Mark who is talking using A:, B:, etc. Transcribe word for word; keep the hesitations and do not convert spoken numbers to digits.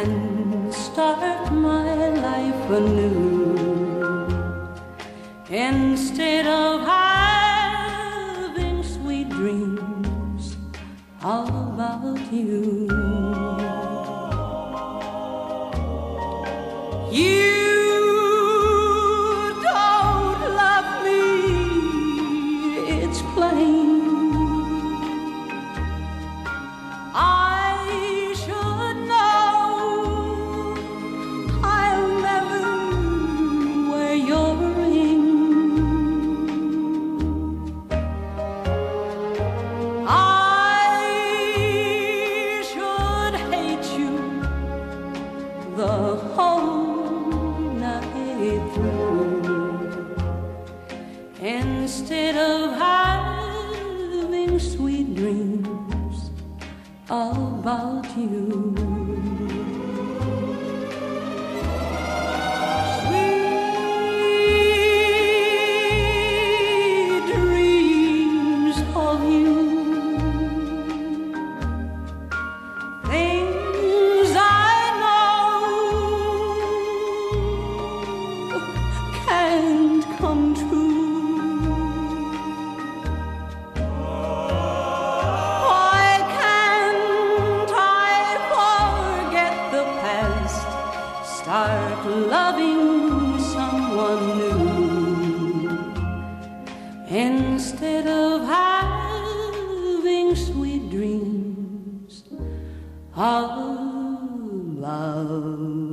A: and start my life anew. Instead of having sweet dreams about you. You don't love me, it's plain. I should know I'll never wear your ring. I should hate you the whole night through. Instead of having sweet dreams about you. Sweet dreams of you. Things I know can't come true. Start loving someone new instead of having sweet dreams about